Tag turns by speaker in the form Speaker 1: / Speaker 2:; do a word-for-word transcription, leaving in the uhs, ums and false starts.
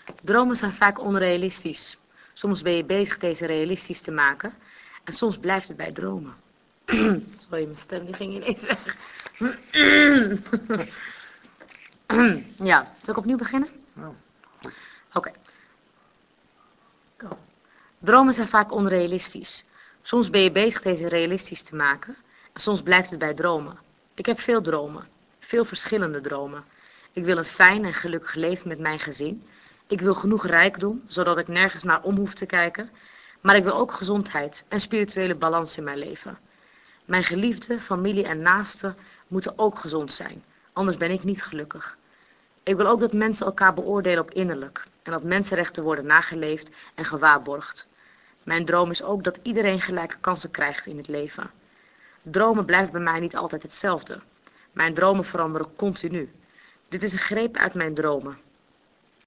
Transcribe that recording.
Speaker 1: Dromen zijn vaak onrealistisch. Soms ben je bezig deze realistisch te maken. En soms blijft het bij dromen. Sorry, mijn stem die ging ineens weg. Ja, zal ik opnieuw beginnen?
Speaker 2: Ja.
Speaker 1: Oké. Okay. Go. Dromen zijn vaak onrealistisch. Soms ben je bezig deze realistisch te maken. En soms blijft het bij dromen. Ik heb veel dromen. Veel verschillende dromen. Ik wil een fijn en gelukkig leven met mijn gezin. Ik wil genoeg rijkdom, zodat ik nergens naar om hoef te kijken. Maar ik wil ook gezondheid en spirituele balans in mijn leven. Mijn geliefde, familie en naasten moeten ook gezond zijn. Anders ben ik niet gelukkig. Ik wil ook dat mensen elkaar beoordelen op innerlijk. En dat mensenrechten worden nageleefd en gewaarborgd. Mijn droom is ook dat iedereen gelijke kansen krijgt in het leven. Dromen blijven bij mij niet altijd hetzelfde. Mijn dromen veranderen continu. Dit is een greep uit mijn dromen.